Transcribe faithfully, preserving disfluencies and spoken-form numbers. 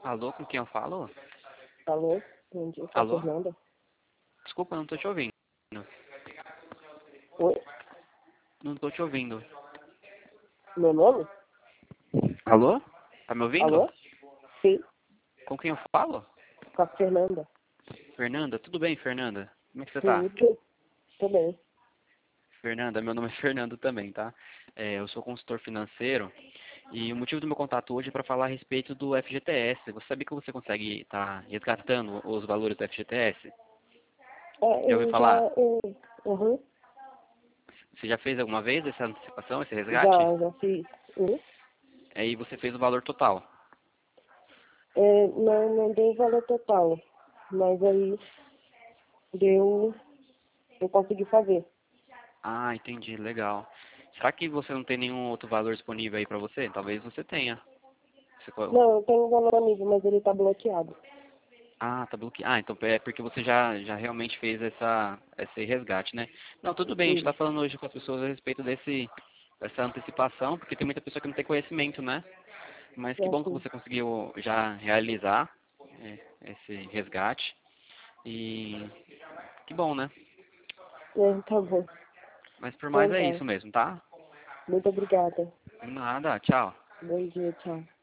Alô, com quem eu falo? Alô? Bom dia, aqui é a Alô? Fernanda. Desculpa, não tô te ouvindo. Oi? Não tô te ouvindo. Meu nome? Alô? Tá me ouvindo? Alô? Sim, Com quem eu falo? com a Fernanda. Fernanda, tudo bem, Fernanda? Como é que você tá? Tudo. Tudo bem. Fernanda, meu nome é Fernando também, tá? É, eu sou consultor financeiro e o motivo do meu contato hoje é para falar a respeito do F G T S. Você sabia que você consegue estar resgatando os valores do F G T S? É, Já ouviu eu já... falar? Eu, uhum, Você já fez alguma vez essa antecipação, esse resgate? já, já fiz. Uhum. Aí você fez o valor total. É, não, não deu o valor total, mas aí deu... Eu consegui fazer. Ah, entendi, legal. Será que você não tem nenhum outro valor disponível aí para você? Talvez você tenha. Você co- Não, eu tenho um valor amigo, mas ele tá bloqueado. Ah, tá bloqueado. Ah, então é porque você já, já realmente fez essa, esse resgate, né? Não, tudo bem, a gente Sim, está falando hoje com as pessoas a respeito desse, dessa antecipação, porque tem muita pessoa que não tem conhecimento, né? Mas que é bom que assim. você conseguiu já realizar é, esse resgate. E que bom, né? É, tá bom. Mas por mais Então é tá. isso mesmo, tá? Muito obrigada. Nada, tchau. Bom dia, tchau.